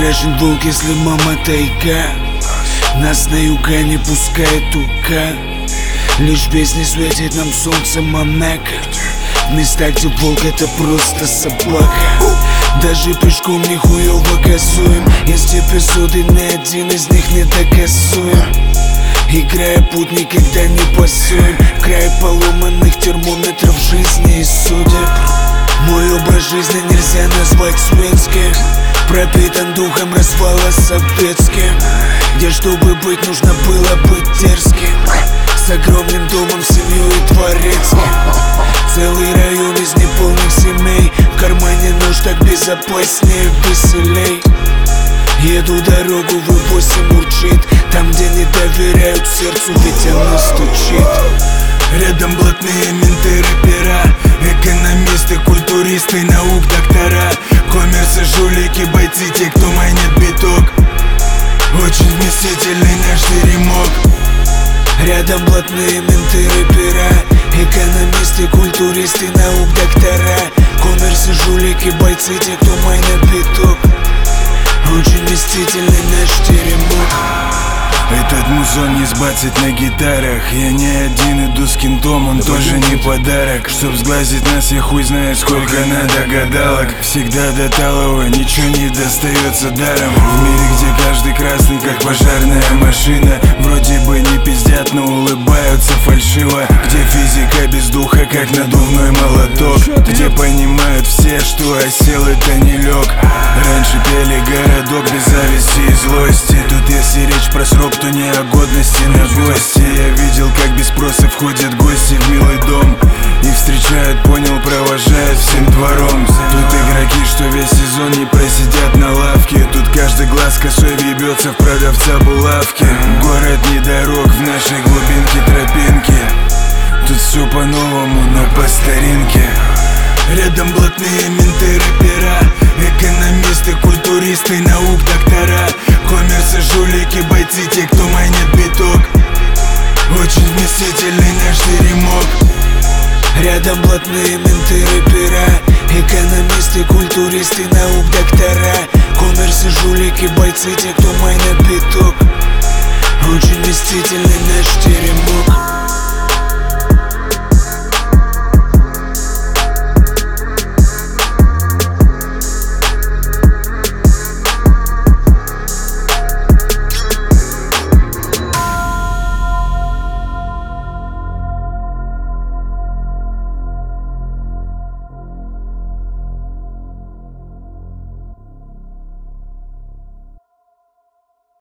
страшен волк, если мама тайга. Нас на юга не пускает тука. Лишь песни светит нам солнцем Монако. В местах, где волк это просто собака. Даже пешком не хуёво газуем. Есть эпизоды, ни один из них не доказуем. Играя путь, никогда не пасуем. В крае поломанных термометров жизни и судеб. Мой образ жизни нельзя назвать светским. Пропитан духом развала советским, где чтобы быть, нужно было быть дерзким. С огромным домом, семьей и дворецким. Целый район из неполных семей. В кармане нож, так безопаснее, веселей. Еду дорогу, V8 урчит. Там, где не доверяют сердцу, ведь оно стучит. Рядом блатные менты, рэпера, экономисты, культуристы, наук, доктора, коммерсы, жулики, бойцы, те, кто майнит биток. Очень вместительный наш теремок. Рядом блатные менты, рэпера, экономисты, культуристы, наук, доктора, коммерсы, жулики, бойцы, те, кто майнит биток. Очень вместительный наш теремок. Этот музон не сбацать на гитарах. Я не один, иду с кентом, он тоже не подарок. Чтоб сглазить нас, я хуй знает сколько надо гадалок. Всегда до талого, ничего не достается даром. В мире, где каждый красный, как пожарная машина. Вроде бы не пиздят, но улыбаются фальшиво. Где физика без духа, как надувной молоток. Где понимают все, что осел это не лег. Раньше пели городок без зависти и злости. Тут если речь про срок, то не о годности на гости. Я видел, как без спроса входят гости в милый дом и встречают, понял, провожают всем двором. Тут игроки, что весь сезон не просидят на лавке. Тут каждый глаз косой въебется в продавца булавки. Город не дорог, в нашей глубинке тропинки. Тут все по-новому, но по старинке. Рядом блатные менты, рэпера, экономисты, культуристы, наук, доктора, коммерсы, жулики, бойцы, те, кто майнит биток. Очень вместительный наш теремок. Рядом блатные менты, рэпера, экономисты, культуристы, наук, доктора, коммерсы, жулики, бойцы, те, кто майнит биток. Очень вместительный наш теремок.